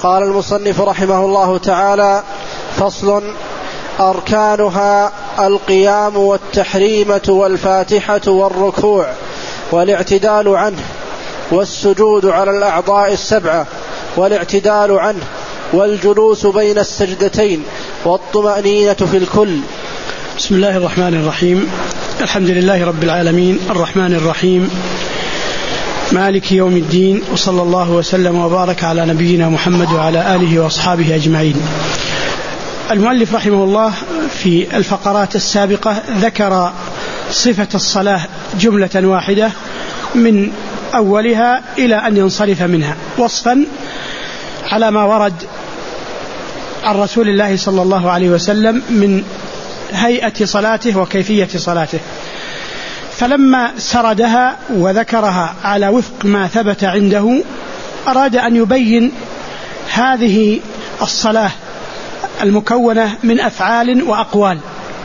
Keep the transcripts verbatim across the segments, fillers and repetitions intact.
قال المصنف رحمه الله تعالى: فصل: أركانها القيام والتحريمة والفاتحة والركوع والاعتدال عنه والسجود على الأعضاء السبعة والاعتدال عنه والجلوس بين السجدتين والطمأنينة في الكل. بسم الله الرحمن الرحيم. الحمد لله رب العالمين الرحمن الرحيم مالك يوم الدين، وصلى الله وسلم وبارك على نبينا محمد وعلى آله وأصحابه أجمعين. المؤلف رحمه الله في الفقرات السابقة ذكر صفة الصلاة جملة واحدة من أولها إلى أن ينصرف منها، وصفا على ما ورد عن رسول الله صلى الله عليه وسلم من هيئة صلاته وكيفية صلاته. فلما سردها وذكرها على وفق ما ثبت عنده أراد أن يبين هذه الصلاة المكونة من أفعال وأقوال،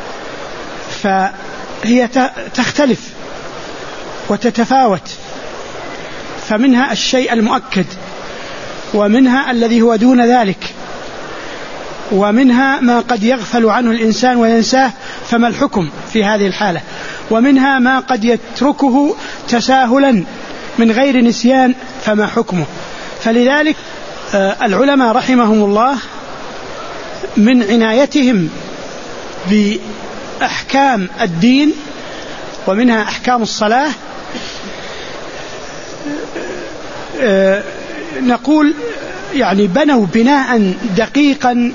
فهي تختلف وتتفاوت، فمنها الشيء المؤكد، ومنها الذي هو دون ذلك، ومنها ما قد يغفل عنه الإنسان وينساه فما الحكم في هذه الحالة، ومنها ما قد يتركه تساهلا من غير نسيان فما حكمه. فلذلك العلماء رحمهم الله من عنايتهم بأحكام الدين ومنها أحكام الصلاة نقول يعني بنوا بناء دقيقا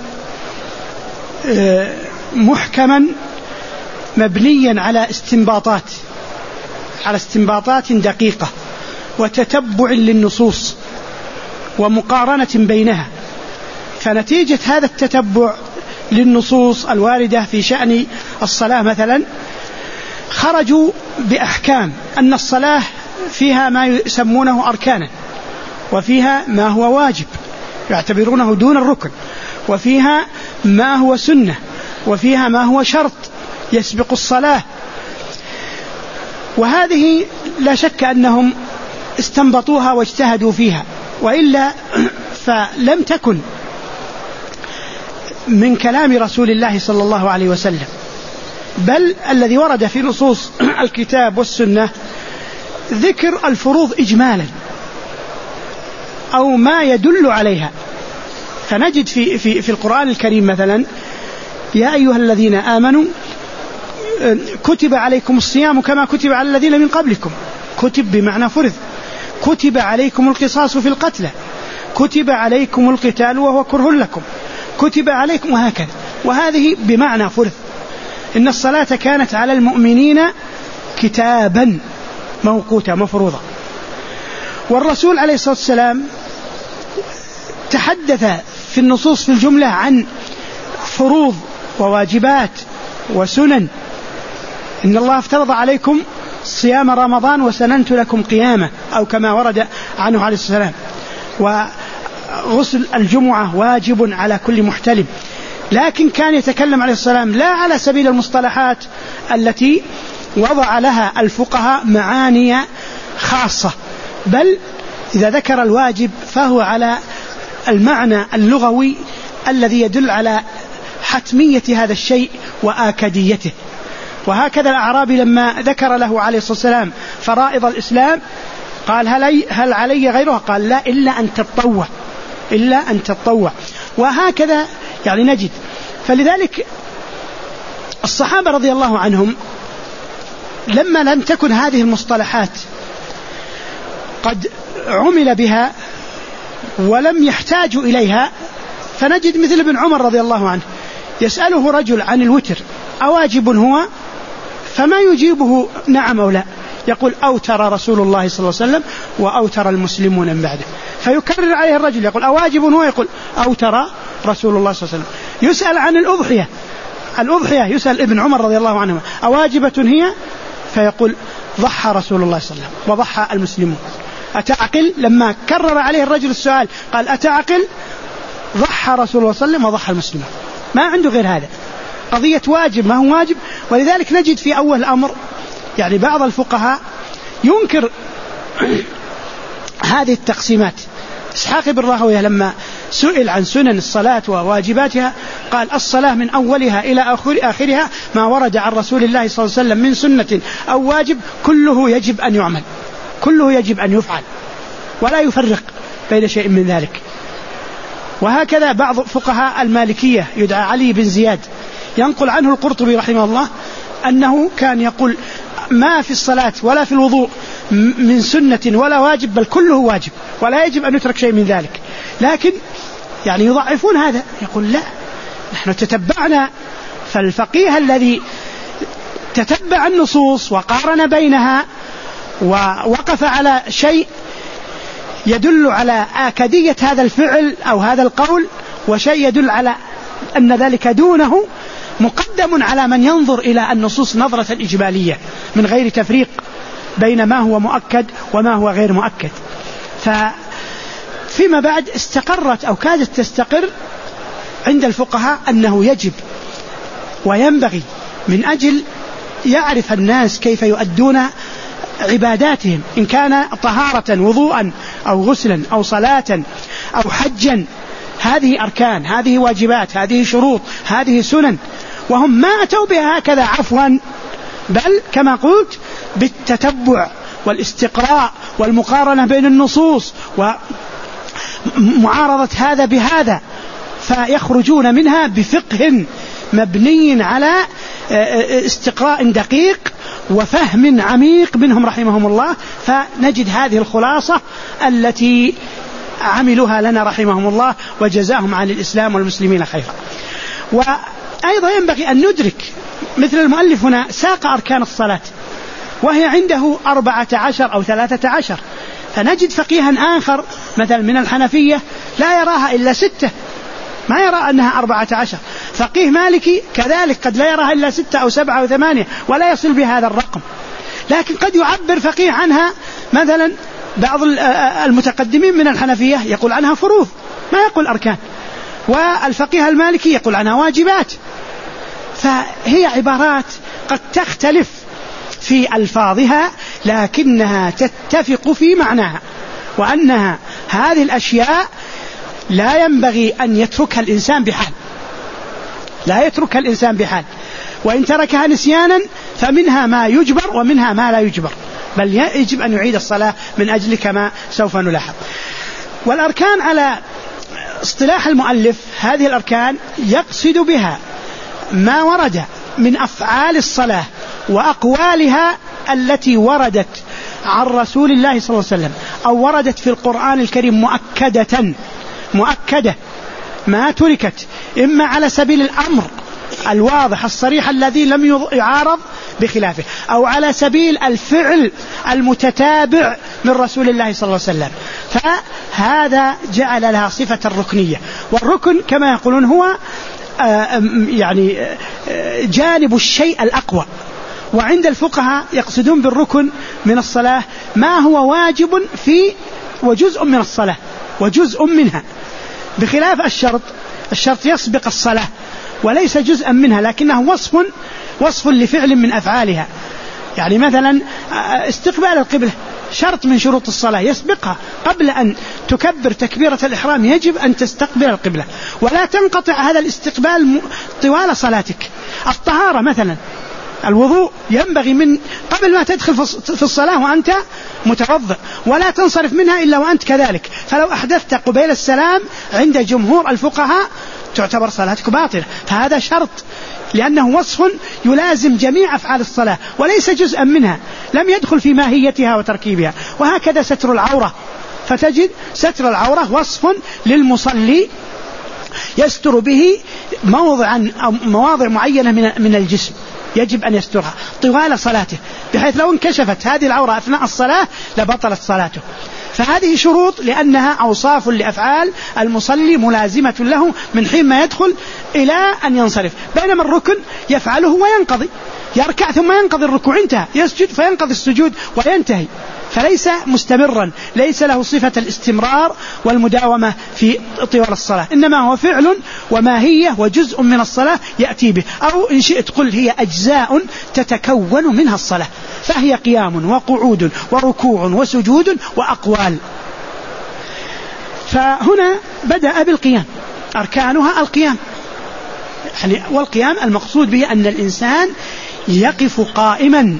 محكما مبنيا على استنباطات على استنباطات دقيقة وتتبع للنصوص ومقارنة بينها. فنتيجة هذا التتبع للنصوص الواردة في شأن الصلاة مثلا خرجوا بأحكام أن الصلاة فيها ما يسمونه أركانا، وفيها ما هو واجب يعتبرونه دون الركن، وفيها ما هو سنة، وفيها ما هو شرط يسبق الصلاة. وهذه لا شك أنهم استنبطوها واجتهدوا فيها، وإلا فلم تكن من كلام رسول الله صلى الله عليه وسلم، بل الذي ورد في نصوص الكتاب والسنة ذكر الفروض إجمالا أو ما يدل عليها. فنجد في, في, في القرآن الكريم مثلا: يا أيها الذين آمنوا كتب عليكم الصيام كما كتب على الذين من قبلكم. كتب بمعنى فرض. كتب عليكم القصاص في القتلى. كتب عليكم القتال وهو كره لكم. كتب عليكم، وهكذا. وهذه بمعنى فرض. إن الصلاة كانت على المؤمنين كتابا موقوتا مفروضا. والرسول عليه الصلاة والسلام تحدث في النصوص في الجملة عن فروض وواجبات وسنن. إن الله افترض عليكم صيام رمضان وسننت لكم قيامه، أو كما ورد عنه عليه الصلاة والسلام. وغسل الجمعة واجب على كل محتلم. لكن كان يتكلم عليه الصلاة والسلام لا على سبيل المصطلحات التي وضع لها الفقهاء معاني خاصة، بل إذا ذكر الواجب فهو على المعنى اللغوي الذي يدل على حتمية هذا الشيء وآكديته. وهكذا الأعرابي لما ذكر له عليه الصلاة والسلام فرائض الإسلام قال: هل, هل علي غيرها؟ قال: لا، إلا أن تتطوع إلا أن تتطوع. وهكذا يعني نجد. فلذلك الصحابة رضي الله عنهم لما لم تكن هذه المصطلحات قد عمل بها ولم يحتاجوا إليها، فنجد مثل ابن عمر رضي الله عنه يسأله رجل عن الوتر: أواجب هو؟ فما يجيبه نعم أو لا، يقول: أوتر رسول الله صلى الله عليه وسلم وأوتر المسلمون من بعده. فيكرر عليه الرجل يقول: أواجب هو؟ يقول: أوتر رسول الله صلى الله عليه وسلم. يسأل عن الأضحية الأضحية يسأل ابن عمر رضي الله عنه: أواجبة هي؟ فيقول: ضحى رسول الله صلى الله عليه وسلم وضحى المسلمون. أتعقل؟ لما كرر عليه الرجل السؤال قال: أتعقل؟ ضحى رسول الله صلى الله عليه وسلم وضحى المسلمون. ما عنده غير هذا، قضية واجب ما هو واجب. ولذلك نجد في أول الأمر يعني بعض الفقهاء ينكر هذه التقسيمات. إسحاق بن راهويه لما سئل عن سنن الصلاة وواجباتها قال الصلاة من أولها إلى آخرها ما ورد عن رسول الله صلى الله عليه وسلم من سنة أو واجب كله يجب أن يعمل، كله يجب أن يفعل، ولا يفرق بين شيء من ذلك. وهكذا بعض فقهاء المالكية يدعى علي بن زياد ينقل عنه القرطبي رحمه الله أنه كان يقول ما في الصلاة ولا في الوضوء من سنة ولا واجب، بل كله واجب ولا يجب أن يترك شيء من ذلك. لكن يعني يضعفون هذا، يقول لا، نحن تتبعنا، فالفقيه الذي تتبع النصوص وقارن بينها ووقف على شيء يدل على آكدية هذا الفعل أو هذا القول، وشيء يدل على أن ذلك دونه، مقدم على من ينظر إلى النصوص نظرة إجمالية من غير تفريق بين ما هو مؤكد وما هو غير مؤكد. ففيما بعد استقرت أو كادت تستقر عند الفقهاء أنه يجب وينبغي من أجل يعرف الناس كيف يؤدون عباداتهم، إن كان طهارة وضوءا أو غسلا أو صلاة أو حجا، هذه أركان، هذه واجبات، هذه شروط، هذه سنن، وهم ما أتوا بها هكذا عفوا، بل كما قلت بالتتبع والاستقراء والمقارنة بين النصوص ومعارضة هذا بهذا، فيخرجون منها بفقه مبني على استقراء دقيق وفهم عميق منهم رحمهم الله، فنجد هذه الخلاصة التي عملوها لنا رحمهم الله وجزاهم عن الإسلام والمسلمين خيرا. وأيضا ينبغي أن ندرك مثل المؤلف هنا ساق أركان الصلاة وهي عنده أربعة عشر أو ثلاثة عشر، فنجد فقيها آخر مثلا من الحنفية لا يراها إلا ستة، ما يرى أنها أربعة عشر. فقيه مالكي كذلك قد لا يراها إلا ستة أو سبعة أو ثمانية ولا يصل بهذا الرقم، لكن قد يعبر فقيه عنها، مثلا بعض المتقدمين من الحنفية يقول عنها فروض ما يقول أركان، والفقيه المالكي يقول عنها واجبات. فهي عبارات قد تختلف في ألفاظها لكنها تتفق في معناها، وأنها هذه الأشياء لا ينبغي أن يتركها الإنسان بحال، لا يتركها الإنسان بحال، وإن تركها نسيانا فمنها ما يجبر ومنها ما لا يجبر، بل يجب أن يعيد الصلاة من أجل كما سوف نلاحظ. والأركان على اصطلاح المؤلف هذه الأركان يقصد بها ما ورد من أفعال الصلاة وأقوالها التي وردت عن رسول الله صلى الله عليه وسلم أو وردت في القرآن الكريم مؤكدة مؤكدة ما تركت، إما على سبيل الأمر الواضح الصريح الذي لم يعارض بخلافه، أو على سبيل الفعل المتتابع من رسول الله صلى الله عليه وسلم، فهذا جعل لها صفة الركنية. والركن كما يقولون هو يعني جانب الشيء الأقوى، وعند الفقهاء يقصدون بالركن من الصلاة ما هو واجب في وجزء من الصلاة وجزء منها، بخلاف الشرط. الشرط يسبق الصلاة وليس جزءا منها، لكنه وصف وصف لفعل من أفعالها. يعني مثلا استقبال القبلة شرط من شروط الصلاة يسبقها، قبل أن تكبر تكبيرة الإحرام يجب أن تستقبل القبلة، ولا تنقطع هذا الاستقبال طوال صلاتك. الطهارة مثلا الوضوء ينبغي من قبل ما تدخل في الصلاة وأنت متوضئ، ولا تنصرف منها إلا وأنت كذلك، فلو أحدثت قبيل السلام عند جمهور الفقهاء تعتبر صلاتك باطلة. فهذا شرط لأنه وصف يلازم جميع أفعال الصلاة وليس جزءا منها، لم يدخل في ماهيتها وتركيبها. وهكذا ستر العورة، فتجد ستر العورة وصف للمصلي يستر به موضعا أو مواضع معينة من الجسم يجب أن يسترها طوال صلاته، بحيث لو انكشفت هذه العورة أثناء الصلاة لبطلت صلاته. فهذه شروط لأنها أوصاف لأفعال المصلي ملازمة له من حين ما يدخل إلى أن ينصرف. بينما الركن يفعله وينقضي، يركع ثم ينقضي الركوع، انتهى، يسجد فينقضي السجود وينتهي، فليس مستمرا، ليس له صفة الاستمرار والمداومة في طوال الصلاة، إنما هو فعل وماهية وجزء من الصلاة يأتي به، أو إن شئت قل هي أجزاء تتكون منها الصلاة، فهي قيام وقعود وركوع وسجود وأقوال. فهنا بدأ بالقيام، أركانها القيام، يعني والقيام المقصود به أن الإنسان يقف قائما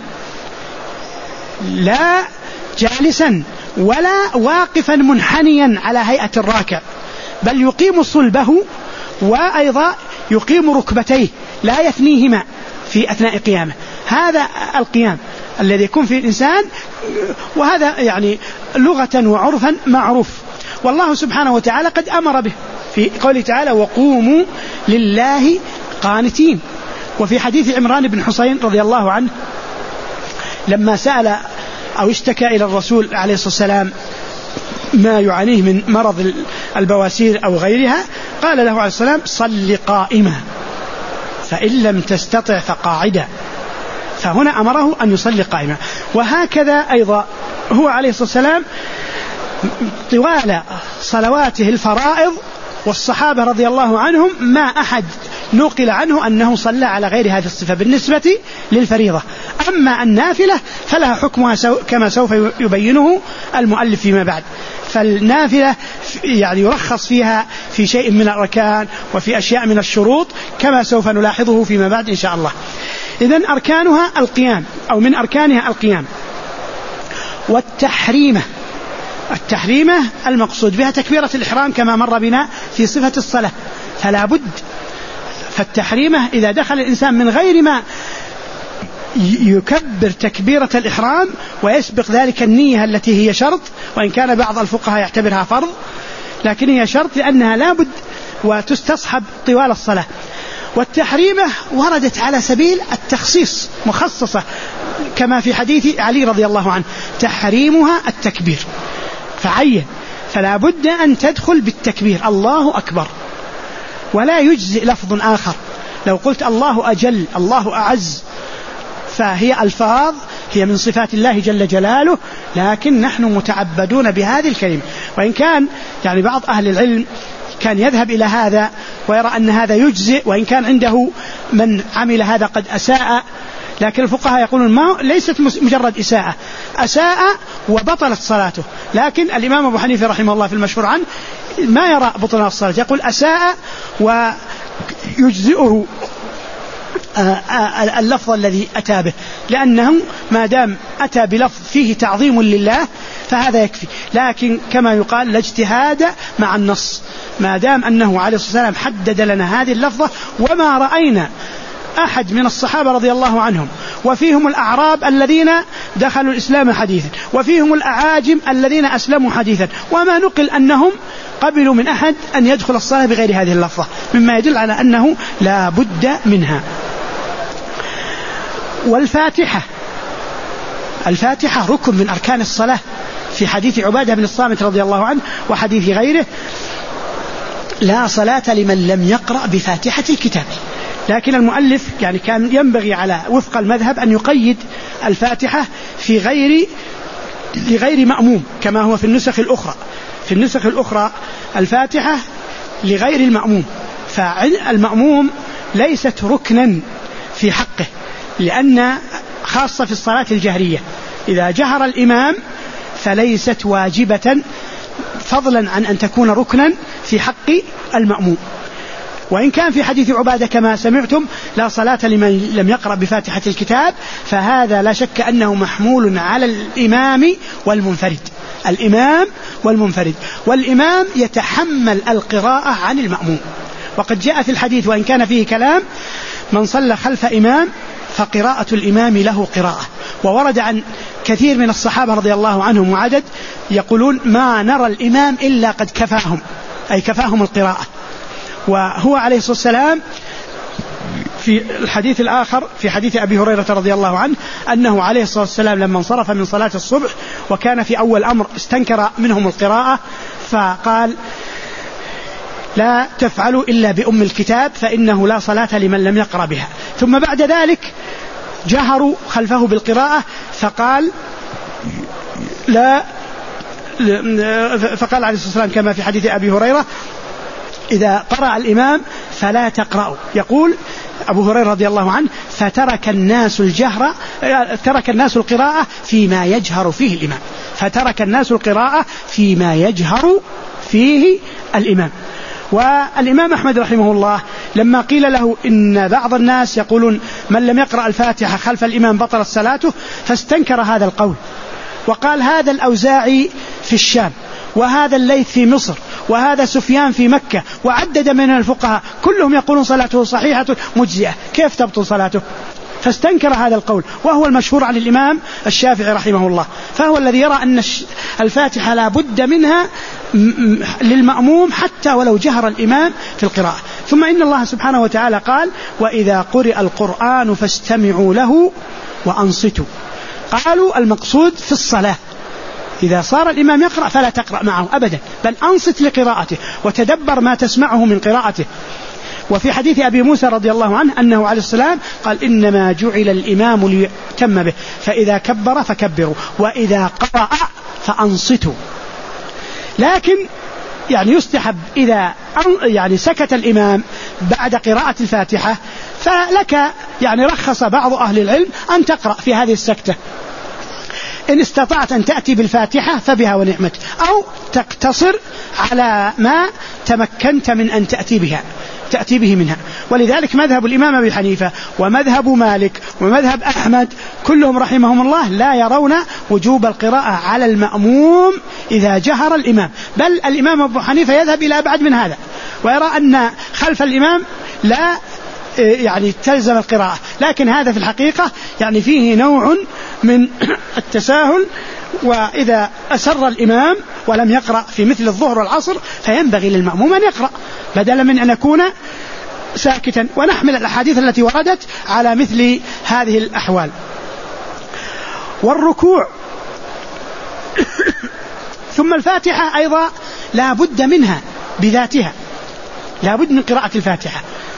لا جالسا ولا واقفا منحنيا على هيئة الراكع، بل يقيم صلبه وأيضا يقيم ركبتيه لا يثنيهما في أثناء قيامه. هذا القيام الذي يكون فيه الإنسان، وهذا يعني لغة وعرفا معروف، والله سبحانه وتعالى قد أمر به في قوله تعالى وقوموا لله قانتين. وفي حديث عمران بن حسين رضي الله عنه لما سأل أو اشتكى إلى الرسول عليه الصلاة والسلام ما يعانيه من مرض البواسير أو غيرها، قال له عليه الصلاة والسلام صل قائما فإن لم تستطع فقاعدا، فهنا أمره أن يصلي قائما. وهكذا أيضا هو عليه الصلاة والسلام طوال صلواته الفرائض والصحابة رضي الله عنهم ما أحد نقل عنه أنه صلى على غير هذه الصفة بالنسبة للفريضة. أما النافلة فلها حكمها كما سوف يبينه المؤلف فيما بعد. فالنافلة يعني يرخص فيها في شيء من الأركان وفي أشياء من الشروط كما سوف نلاحظه فيما بعد إن شاء الله. إذن أركانها القيام أو من أركانها القيام. والتحريمة، التحريمة المقصود بها تكبيرة الإحرام كما مر بنا في صفة الصلاة، فلا بد. فالتحريمة إذا دخل الإنسان من غير ما يكبر تكبيرة الإحرام ويسبق ذلك النية التي هي شرط، وإن كان بعض الفقهاء يعتبرها فرض لكن هي شرط لأنها لا بد وتستصحب طوال الصلاة. والتحريمة وردت على سبيل التخصيص مخصصة كما في حديث علي رضي الله عنه تحريمها التكبير، فعين فلا بد أن تدخل بالتكبير الله أكبر، ولا يجزئ لفظ آخر. لو قلت الله أجل الله أعز فهي ألفاظ هي من صفات الله جل جلاله، لكن نحن متعبدون بهذه الكلمة. وإن كان يعني بعض أهل العلم كان يذهب إلى هذا ويرى أن هذا يجزئ، وإن كان عنده من عمل هذا قد أساء، لكن الفقهاء يقولون ما ليست مجرد إساءة، أساء وبطلت صلاته. لكن الإمام أبو حنيفة رحمه الله في المشهور عنه ما يرى بطلان الصلاة، يقول أساء ويجزئه اللفظ الذي أتى به، لأنه ما دام أتى بلفظ فيه تعظيم لله فهذا يكفي. لكن كما يقال لا اجتهاد مع النص، ما دام أنه عليه الصلاة والسلام حدد لنا هذه اللفظة، وما رأينا أحد من الصحابة رضي الله عنهم وفيهم الأعراب الذين دخلوا الإسلام حديثا وفيهم الأعاجم الذين أسلموا حديثا، وما نقل أنهم قبلوا من أحد أن يدخل الصلاة بغير هذه اللفظة، مما يدل على أنه لا بد منها. والفاتحة، الفاتحة ركن من أركان الصلاة في حديث عبادة بن الصامت رضي الله عنه وحديث غيره لا صلاة لمن لم يقرأ بفاتحة الكتاب. لكن المؤلف يعني كان ينبغي على وفق المذهب أن يقيد الفاتحة في غير لغير مأموم كما هو في النسخ الأخرى. في النسخ الأخرى الفاتحة لغير المأموم، فالمأموم ليست ركنا في حقه، لأن خاصة في الصلاة الجهرية إذا جهر الإمام فليست واجبة فضلا عن أن تكون ركنا في حق المأموم. وإن كان في حديث عبادة كما سمعتم لا صلاة لمن لم يقرأ بفاتحة الكتاب، فهذا لا شك أنه محمول على الإمام والمنفرد، الإمام والمنفرد، والإمام يتحمل القراءة عن المأموم. وقد جاء في الحديث وإن كان فيه كلام من صلى خلف إمام فقراءة الإمام له قراءة. وورد عن كثير من الصحابة رضي الله عنهم وعدد يقولون ما نرى الإمام إلا قد كفاهم، أي كفاهم القراءة. وهو عليه الصلاة والسلام في الحديث الآخر في حديث أبي هريرة رضي الله عنه أنه عليه الصلاة والسلام لما انصرف من صلاة الصبح وكان في أول أمر استنكر منهم القراءة فقال لا تفعلوا إلا بأم الكتاب فإنه لا صلاة لمن لم يقرأ بها. ثم بعد ذلك جهروا خلفه بالقراءة فقال لا فقال عليه الصلاة والسلام كما في حديث أبي هريرة إذا قرأ الإمام فلا تقرأوا. يقول أبو هريرة رضي الله عنه فترك الناس الجهر ترك الناس القراءة فيما يجهر فيه الإمام، فترك الناس القراءة فيما يجهر فيه الإمام. والإمام أحمد رحمه الله لما قيل له إن بعض الناس يقولون من لم يقرأ الفاتحة خلف الإمام بطلت صلاته، فاستنكر هذا القول وقال هذا الأوزاعي في الشام، وهذا الليث في مصر، وهذا سفيان في مكة، وعدد من الفقهاء كلهم يقولون صلاته صحيحة مجزئة، كيف تبطل صلاته؟ فاستنكر هذا القول، وهو المشهور عن الإمام الشافعي رحمه الله، فهو الذي يرى أن الفاتحة لا بد منها للمأموم حتى ولو جهر الإمام في القراءة. ثم إن الله سبحانه وتعالى قال وإذا قرئ القرآن فاستمعوا له وأنصتوا. قالوا المقصود في الصلاة، إذا صار الإمام يقرأ فلا تقرأ معه أبدا، بل أنصت لقراءته وتدبر ما تسمعه من قراءته. وفي حديث أبي موسى رضي الله عنه أنه عليه السلام قال إنما جعل الإمام ليؤتم به، فإذا كبر فكبروا وإذا قرأ فأنصتوا. لكن يعني يستحب إذا يعني سكت الإمام بعد قراءة الفاتحة فلك يعني رخص بعض أهل العلم أن تقرأ في هذه السكتة، إن استطعت أن تأتي بالفاتحة فبها ونعمت، أو تقتصر على ما تمكنت من أن تأتي بها تأتي به منها. ولذلك مذهب الإمام أبي حنيفة ومذهب مالك ومذهب أحمد كلهم رحمهم الله لا يرون وجوب القراءة على المأموم إذا جهر الإمام، بل الإمام أبو حنيفة يذهب إلى أبعد من هذا ويرى أن خلف الإمام لا يعني تلزم القراءة، لكن هذا في الحقيقة يعني فيه نوع من التساهل. وإذا أسر الإمام ولم يقرأ في مثل الظهر والعصر فينبغي للمأموم أن يقرأ بدلا من أن يكون ساكتا، ونحمل الأحاديث التي وردت على مثل هذه الأحوال. والركوع ثم الفاتحة أيضا لا بد منها بذاتها، لا بد من قراءة الفاتحة.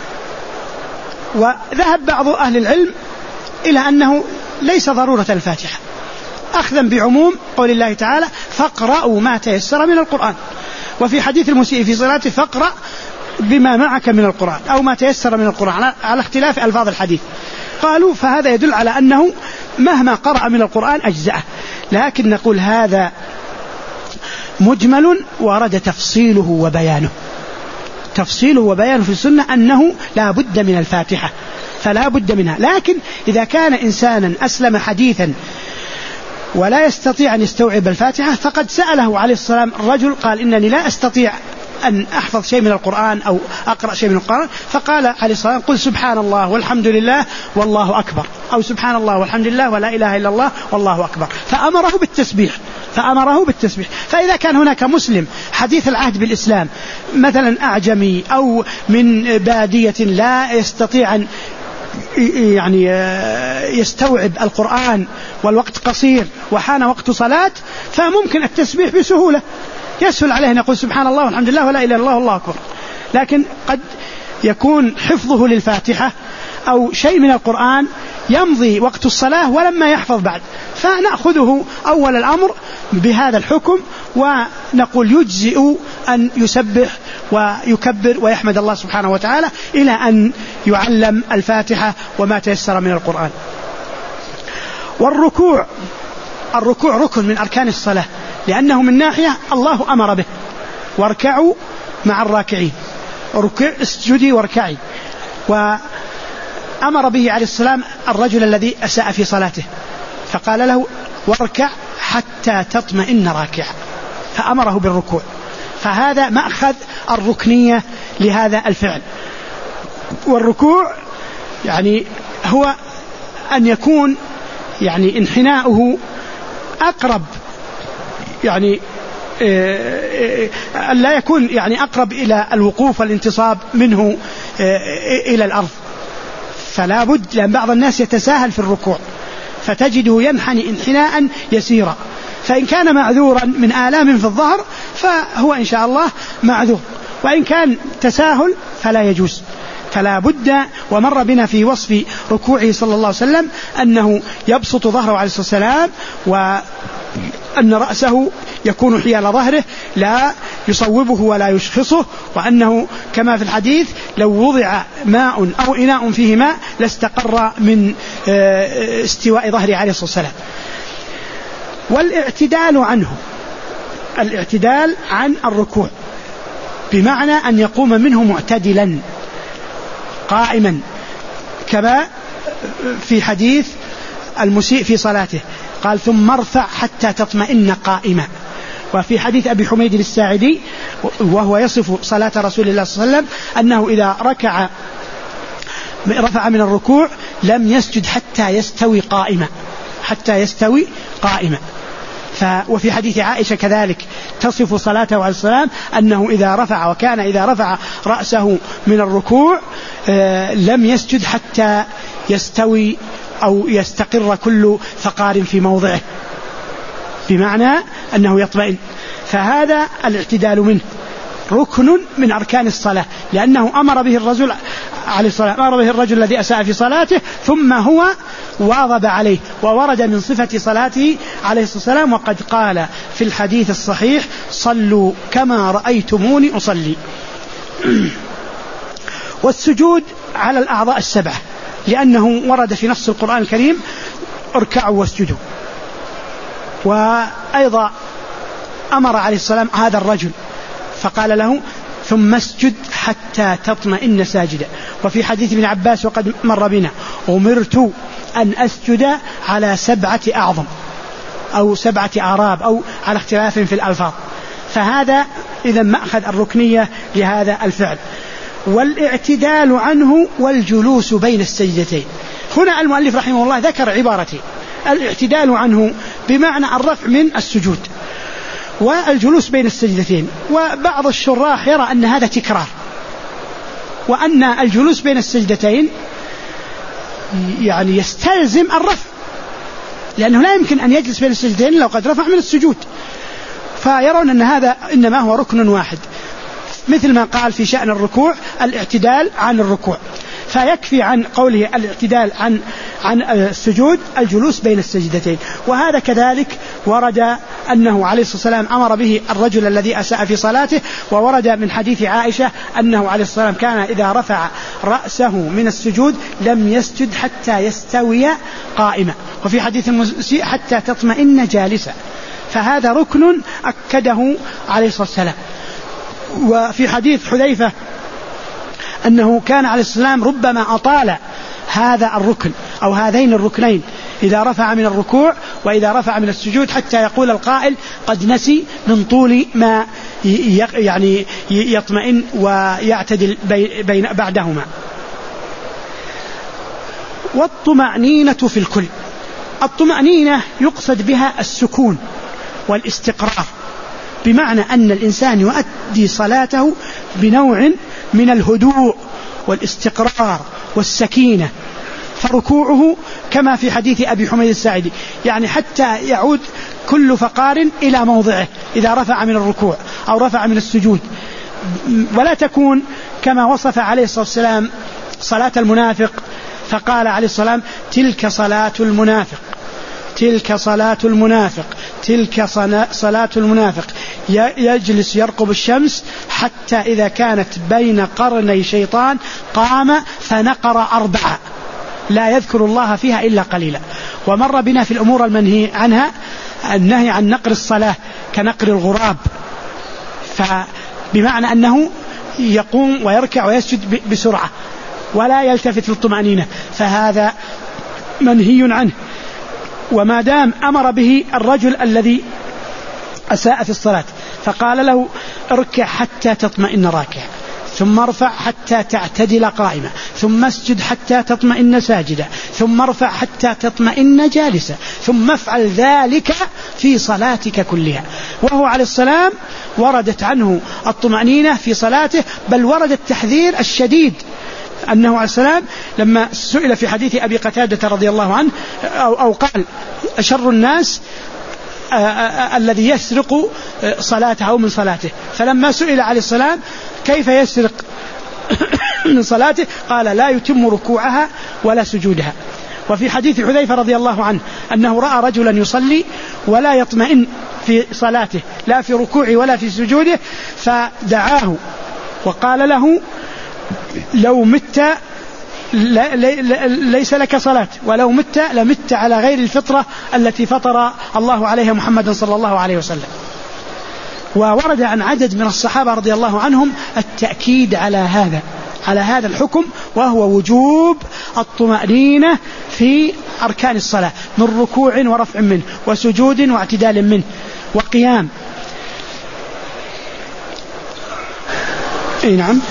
وذهب بعض أهل العلم إلى أنه ليس ضرورة الفاتحة، أخذا بعموم قول الله تعالى فاقرأوا ما تيسر من القرآن، وفي حديث المسيء في صلاته فاقرأ بما معك من القرآن أو ما تيسر من القرآن على اختلاف ألفاظ الحديث. قالوا فهذا يدل على أنه مهما قرأ من القرآن أجزأه، لكن نقول هذا مجمل ورد تفصيله وبيانه تفصيله وبيانه في السنة أنه لا بد من الفاتحة، فلا بد منها. لكن إذا كان إنسانا أسلم حديثا ولا يستطيع أن يستوعب الفاتحة، فقد سأله عليه السلام الرجل قال إنني لا أستطيع أن أحفظ شيء من القرآن أو أقرأ شيء من القرآن، فقال عليه السلام قل سبحان الله والحمد لله والله أكبر، أو سبحان الله والحمد لله ولا إله إلا الله والله أكبر، فأمره بالتسبيح فأمره بالتسبيح. فإذا كان هناك مسلم حديث العهد بالإسلام مثلا أعجمي أو من بادية لا يستطيع أن يعني يستوعب القرآن والوقت قصير وحان وقت صلاة، فممكن التسبيح بسهولة، يسهل عليه أن يقول سبحان الله والحمد لله ولا إله إلا الله والله أكبر. لكن قد يكون حفظه للفاتحة أو شيء من القرآن يمضي وقت الصلاة ولما يحفظ بعد، فنأخذه أول الأمر بهذا الحكم ونقول يجزئ أن يسبح ويكبر ويحمد الله سبحانه وتعالى إلى أن يعلم الفاتحة وما تيسر من القرآن. والركوع الركوع ركن من أركان الصلاة، لأنه من ناحية الله أمر به واركعوا مع الراكعين، ركع اسجدي واركعي، وأمر به عليه السلام الرجل الذي أساء في صلاته فقال له واركع حتى تطمئن راكعا، فأمره بالركوع، فهذا مأخذ الركنية لهذا الفعل. والركوع يعني هو أن يكون يعني انحناؤه أقرب يعني لا يكون يعني أقرب إلى الوقوف والانتصاب منه إلى الأرض، فلا بد، لأن بعض الناس يتساهل في الركوع فتجده ينحني انحناء يسيرا، فإن كان معذورا من آلام في الظهر فهو إن شاء الله معذور، وإن كان تساهل فلا يجوز، فلا بد. ومر بنا في وصف ركوعه صلى الله عليه وسلم أنه يبسط ظهره عليه الصلاة والسلام، وأن رأسه يكون حيال ظهره لا يصوبه ولا يشخصه، وأنه كما في الحديث لو وضع ماء أو إناء فيه ماء لاستقر من استواء ظهره عليه الصلاة والسلام. والاعتدال عنه، الاعتدال عن الركوع بمعنى أن يقوم منه معتدلا قائما، كما في حديث المسيء في صلاته قال ثم ارفع حتى تطمئن قائما. وفي حديث أبي حميد الساعدي وهو يصف صلاة رسول الله صلى الله عليه وسلم أنه إذا ركع رفع من الركوع لم يسجد حتى يستوي قائما حتى يستوي قائما. وفي حديث عائشة كذلك تصف صلاته عليه السلام أنه إذا رفع وكان إذا رفع رأسه من الركوع لم يسجد حتى يستوي أو يستقر كل فقار في موضعه، بمعنى أنه يطمئن. فهذا الاعتدال منه ركن من أركان الصلاة، لأنه أمر به الرجل عليه الصلاة أمر به الرجل الذي أساء في صلاته ثم هو واظب عليه، وورد من صفة صلاته عليه الصلاة والسلام وقد قال في الحديث الصحيح صلوا كما رأيتموني أصلي. والسجود على الأعضاء السبعة، لأنه ورد في نص القرآن الكريم اركعوا واسجدوا. وأيضا أمر عليه السلام هذا الرجل فقال له ثم اسجد حتى تطمئن ساجدا. وفي حديث ابن عباس وقد مر بنا أمرت أن أسجد على سبعة أعظم أو سبعة أعراب أو على اختلاف في الألفاظ. فهذا إذا مأخذ الركنية لهذا الفعل. والاعتدال عنه والجلوس بين السجدتين. هنا المؤلف رحمه الله ذكر عبارتين: الاعتدال عنه بمعنى الرفع من السجود، والجلوس بين السجدتين. وبعض الشراح يرى أن هذا تكرار، وأن الجلوس بين السجدتين يعني يستلزم الرفع، لأنه لا يمكن أن يجلس بين السجدتين لو قد رفع من السجود. فيرون أن هذا إنما هو ركن واحد، مثل ما قال في شأن الركوع الاعتدال عن الركوع، فيكفي عن قوله الاعتدال عن عن السجود الجلوس بين السجدتين. وهذا كذلك ورد أنه عليه الصلاة والسلام أمر به الرجل الذي أساء في صلاته، وورد من حديث عائشة أنه عليه الصلاة والسلام كان إذا رفع رأسه من السجود لم يسجد حتى يستوي قائما. وفي حديث المسيء حتى تطمئن جالسا. فهذا ركن أكده عليه الصلاة والسلام. وفي حديث حذيفة أنه كان عليه السلام ربما أطال هذا الركن أو هذين الركنين إذا رفع من الركوع وإذا رفع من السجود، حتى يقول القائل قد نسي من طول ما يعني يطمئن ويعتدل بين بعدهما. والطمأنينة في الكل. الطمأنينة يقصد بها السكون والاستقرار، بمعنى أن الإنسان يؤدي صلاته بنوع من الهدوء والاستقرار والسكينة. فركوعه كما في حديث أبي حميد الساعدي يعني حتى يعود كل فقار إلى موضعه إذا رفع من الركوع أو رفع من السجود، ولا تكون كما وصف عليه الصلاة والسلام صلاة المنافق فقال عليه الصلاة والسلام تلك صلاة المنافق تلك صلاة المنافق تلك صلاة المنافق يجلس يرقب الشمس حتى إذا كانت بين قرني شيطان قام فنقر أربعة لا يذكر الله فيها إلا قليلا. ومر بنا في الأمور المنهي عنها النهي عن نقر الصلاة كنقر الغراب، فبمعنى أنه يقوم ويركع ويسجد بسرعة ولا يلتفت للطمأنينة، فهذا منهي عنه. وما دام أمر به الرجل الذي أساء في الصلاة فقال له اركع حتى تطمئن راكعا، ثم ارفع حتى تعتدل قائما، ثم اسجد حتى تطمئن ساجدا، ثم ارفع حتى تطمئن جالسا، ثم افعل ذلك في صلاتك كلها. وهو عليه السلام وردت عنه الطمأنينة في صلاته، بل ورد التحذير الشديد أنه عليه السلام لما سئل في حديث أبي قتادة رضي الله عنه أو, أو قال أشر الناس آآ آآ الذي يسرق صلاته أو من صلاته، فلما سئل عليه السلام كيف يسرق من صلاته قال لا يتم ركوعها ولا سجودها. وفي حديث حذيفة رضي الله عنه أنه رأى رجلا يصلي ولا يطمئن في صلاته لا في ركوعه ولا في سجوده، فدعاه وقال له لو مت ليس لك صلاة، ولو مت لمت على غير الفطرة التي فطر الله عليها محمد صلى الله عليه وسلم. وورد عن عدد من الصحابة رضي الله عنهم التأكيد على هذا على هذا الحكم، وهو وجوب الطمأنينة في أركان الصلاة من ركوع ورفع منه وسجود واعتدال منه وقيام. اي نعم.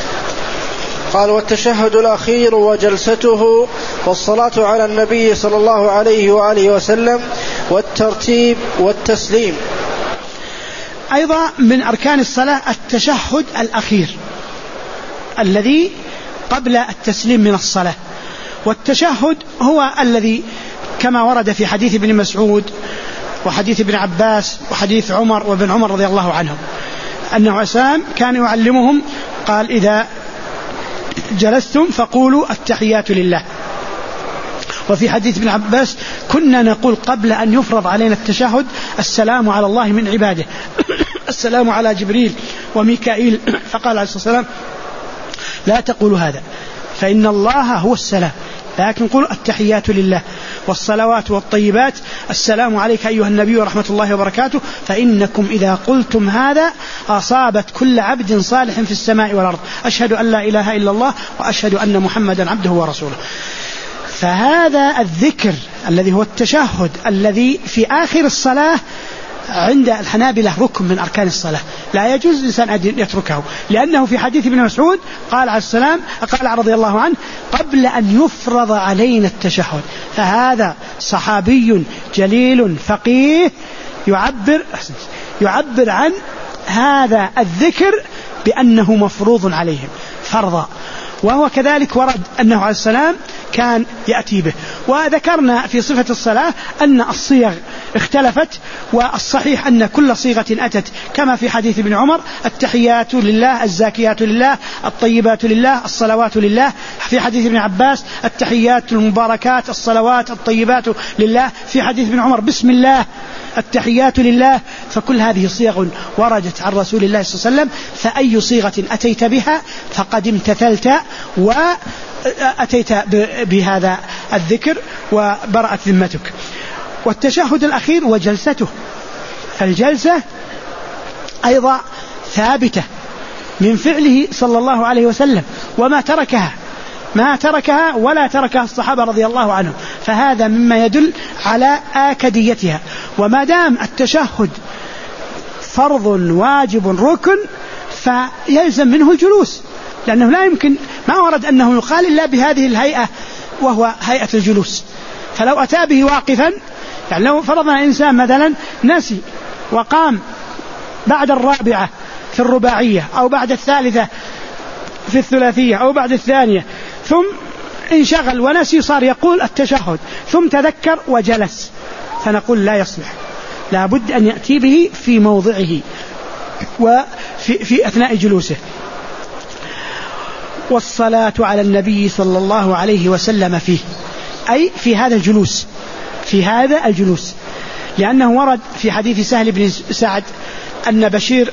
قال: والتشهد الأخير وجلسته والصلاة على النبي صلى الله عليه وآله وسلم والترتيب والتسليم. أيضا من أركان الصلاة التشهد الأخير الذي قبل التسليم من الصلاة. والتشهد هو الذي كما ورد في حديث ابن مسعود وحديث ابن عباس وحديث عمر وابن عمر رضي الله عنهم أنه أسام كان يعلمهم، قال: إذا جلستم فقولوا التحيات لله. وفي حديث ابن عباس: كنا نقول قبل أن يفرض علينا التشهد: السلام على الله من عباده السلام على جبريل وميكائيل. فقال عليه الصلاة والسلام: لا تقولوا هذا فإن الله هو السلام، لكن قولوا التحيات لله والصلوات والطيبات، السلام عليك أيها النبي ورحمة الله وبركاته، فإنكم إذا قلتم هذا أصابت كل عبد صالح في السماء والأرض، أشهد أن لا إله إلا الله وأشهد أن محمدا عبده ورسوله. فهذا الذكر الذي هو التشهد الذي في آخر الصلاة عند الحنابلة ركن من أركان الصلاة، لا يجوز الإنسان أن يتركه، لأنه في حديث ابن مسعود قال عليه السلام قال رضي الله عنه: قبل أن يفرض علينا التشهد. فهذا صحابي جليل فقيه يعبر يعبر عن هذا الذكر بأنه مفروض عليهم فرضا. وهو كذلك ورد أنه عليه السلام كان يأتي به. وذكرنا في صفة الصلاة أن الصيغ اختلفت، والصحيح أن كل صيغة أتت كما في حديث ابن عمر: التحيات لله، الزاكيات لله، الطيبات لله، الصلوات لله. في حديث ابن عباس: التحيات المباركات، الصلوات الطيبات لله. في حديث ابن عمر: بسم الله، التحيات لله. فكل هذه صيغ وردت عن رسول الله صلى الله عليه وسلم، فأي صيغة أتيت بها فقد امتثلت وأتيت بهذا الذكر وبرأت ذمتك. والتشهد الأخير وجلسته، فالجلسة أيضا ثابتة من فعله صلى الله عليه وسلم، وما تركها ما تركها ولا تركها الصحابة رضي الله عنهم، فهذا مما يدل على آكديتها. وما دام التشهد فرض واجب ركن فيلزم منه الجلوس، لأنه لا يمكن، ما ورد أنه يقال إلا بهذه الهيئة وهو هيئة الجلوس. فلو أتى به واقفا، يعني لو فرضنا إنسان مثلا نسي وقام بعد الرابعة في الرباعية أو بعد الثالثة في الثلاثية أو بعد الثانية، ثم انشغل ونسي، صار يقول التشهد ثم تذكر وجلس، فنقول لا يصلح، لا بد أن يأتي به في موضعه وفي في أثناء جلوسه. والصلاة على النبي صلى الله عليه وسلم فيه، أي في هذا الجلوس في هذا الجلوس لأنه ورد في حديث سهل بن سعد أن بشير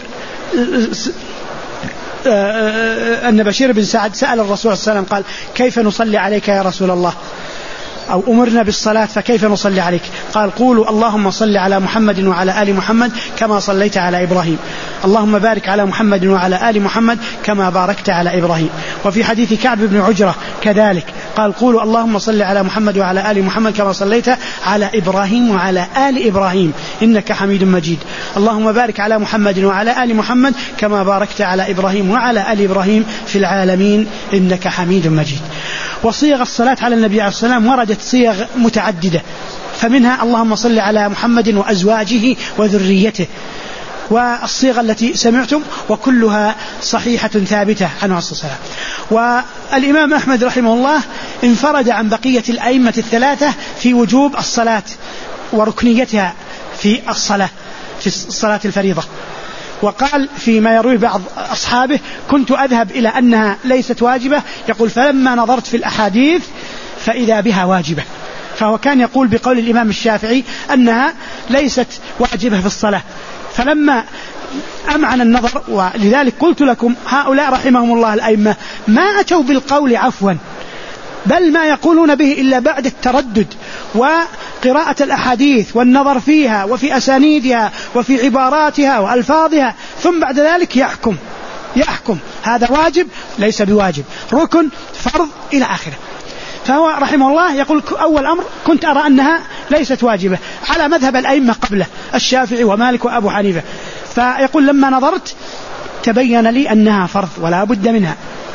أن بشير بن سعد سأل الرسول صلى الله عليه وسلم قال: كيف نصلي عليك يا رسول الله؟ أو أمرنا بالصلاة فكيف نصلي عليك؟ قال: قولوا اللهم صل على محمد وعلى آل محمد كما صليت على إبراهيم، اللهم بارك على محمد وعلى آل محمد كما باركت على إبراهيم. وفي حديث كعب بن عجرة كذلك قال: قولوا اللهم صل على محمد وعلى آل محمد كما صليت على إبراهيم وعلى آل إبراهيم إنك حميد مجيد، اللهم بارك على محمد وعلى آل محمد كما باركت على إبراهيم وعلى آل إبراهيم في العالمين إنك حميد مجيد. وصيغ الصلاة على النبي عليه الصلاة والسلام وردت صيغ متعددة، فمنها اللهم صل على محمد وأزواجه وذريته، والصيغة التي سمعتم، وكلها صحيحة ثابتة عنه عليه الصلاة والسلام. والإمام أحمد رحمه الله انفرد عن بقية الأئمة الثلاثة في وجوب الصلاة وركنيتها في الصلاة في الصلاة الفريضة، وقال فيما يروي بعض أصحابه: كنت أذهب إلى أنها ليست واجبة، يقول فلما نظرت في الأحاديث فإذا بها واجبة. فهو كان يقول بقول الإمام الشافعي أنها ليست واجبة في الصلاة، فلما أمعن النظر، ولذلك قلت لكم هؤلاء رحمهم الله الأئمة ما أتوا بالقول عفوا، بل ما يقولون به إلا بعد التردد وقراءة الأحاديث والنظر فيها وفي أسانيدها وفي عباراتها وألفاظها، ثم بعد ذلك يحكم يحكم هذا واجب ليس بواجب، ركن فرض إلى آخره. فهو رحمه الله يقول أول أمر كنت أرى أنها ليست واجبة على مذهب الأئمة قبله الشافعي ومالك وأبو حنيفة، فيقول لما نظرت تبين لي أنها فرض ولا بد منها.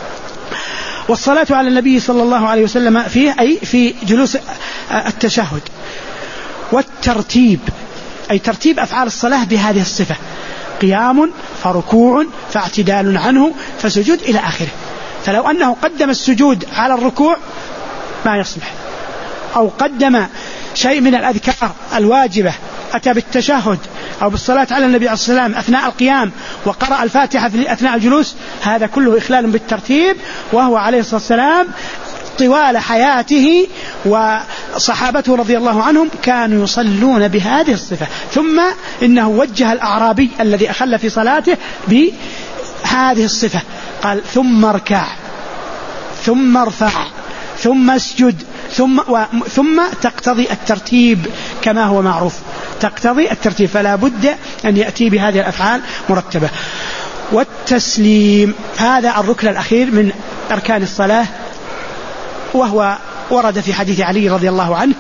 والصلاة على النبي صلى الله عليه وسلم فيه أي في جلوس التشهد، والترتيب أي ترتيب أفعال الصلاة بهذه الصفة: قيام فركوع فاعتدال عنه فسجود إلى آخره. فلو أنه قدم السجود على الركوع ما يصلح، أو قدم شيء من الأذكار الواجبة أتى بالتشهد أو بالصلاة على النبي عليه الصلاة والسلام أثناء القيام وقرأ الفاتحة في أثناء الجلوس، هذا كله إخلال بالترتيب. وهو عليه الصلاة والسلام طوال حياته وصحابته رضي الله عنهم كانوا يصلون بهذه الصفة. ثم إنه وجه الأعرابي الذي أخل في صلاته بهذه الصفة، قال: ثم اركع ثم ارفع ثم اسجد ثم و... ثم تقتضي الترتيب كما هو معروف، تقتضي الترتيب، فلا بد أن يأتي بهذه الأفعال مرتبة. والتسليم هذا الركن الأخير من أركان الصلاة، وهو ورد في حديث علي رضي الله عنه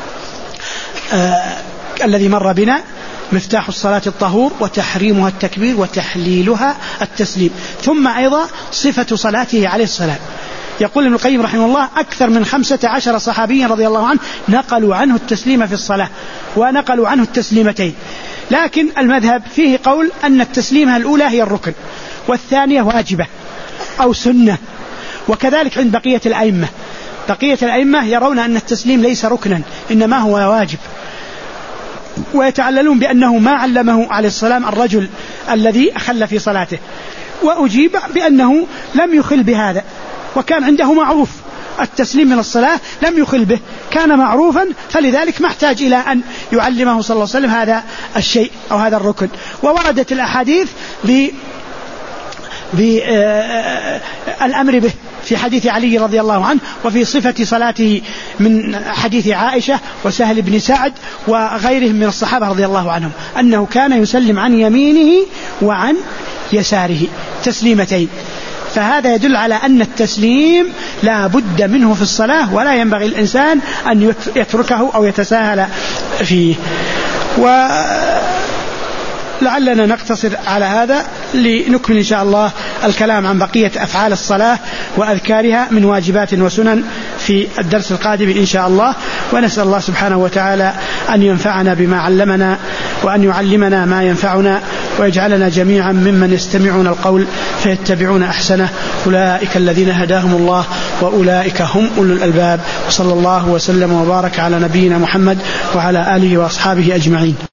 آه الذي مر بنا: مفتاح الصلاة الطهور وتحريمها التكبير وتحليلها التسليم. ثم أيضا صفة صلاته عليه السلام، يقول ابن القيم رحمه الله: أكثر من خمسة عشر صحابيا رضي الله عنه نقلوا عنه التسليم في الصلاة، ونقلوا عنه التسليمتين. لكن المذهب فيه قول أن التسليمة الأولى هي الركن، والثانية واجبة أو سنة، وكذلك عند بقية الأئمة. بقية الأئمة يرون أن التسليم ليس ركنا إنما هو واجب، ويتعللون بأنه ما علمه عليه السلام الرجل الذي أخل في صلاته، وأجيب بأنه لم يخل بهذا، وكان عنده معروف التسليم من الصلاة لم يخل به، كان معروفا، فلذلك ما احتاج إلى أن يعلمه صلى الله عليه وسلم هذا الشيء أو هذا الركن. ووردت الأحاديث ب بالأمر به في حديث علي رضي الله عنه، وفي صفة صلاته من حديث عائشة وسهل بن سعد وغيرهم من الصحابة رضي الله عنهم أنه كان يسلم عن يمينه وعن يساره تسليمتين. فهذا يدل على أن التسليم لا بد منه في الصلاة، ولا ينبغي الإنسان أن يتركه أو يتساهل فيه. ولعلنا نقتصر على هذا لنكمل إن شاء الله الكلام عن بقية أفعال الصلاة وأذكارها من واجبات وسنن في الدرس القادم إن شاء الله. ونسأل الله سبحانه وتعالى أن ينفعنا بما علمنا، وأن يعلمنا ما ينفعنا، ويجعلنا جميعا ممن يستمعون القول فيتبعون أحسنه. أولئك الذين هداهم الله وأولئك هم أولو الألباب. وصلى الله وسلم وبارك على نبينا محمد وعلى آله وأصحابه أجمعين.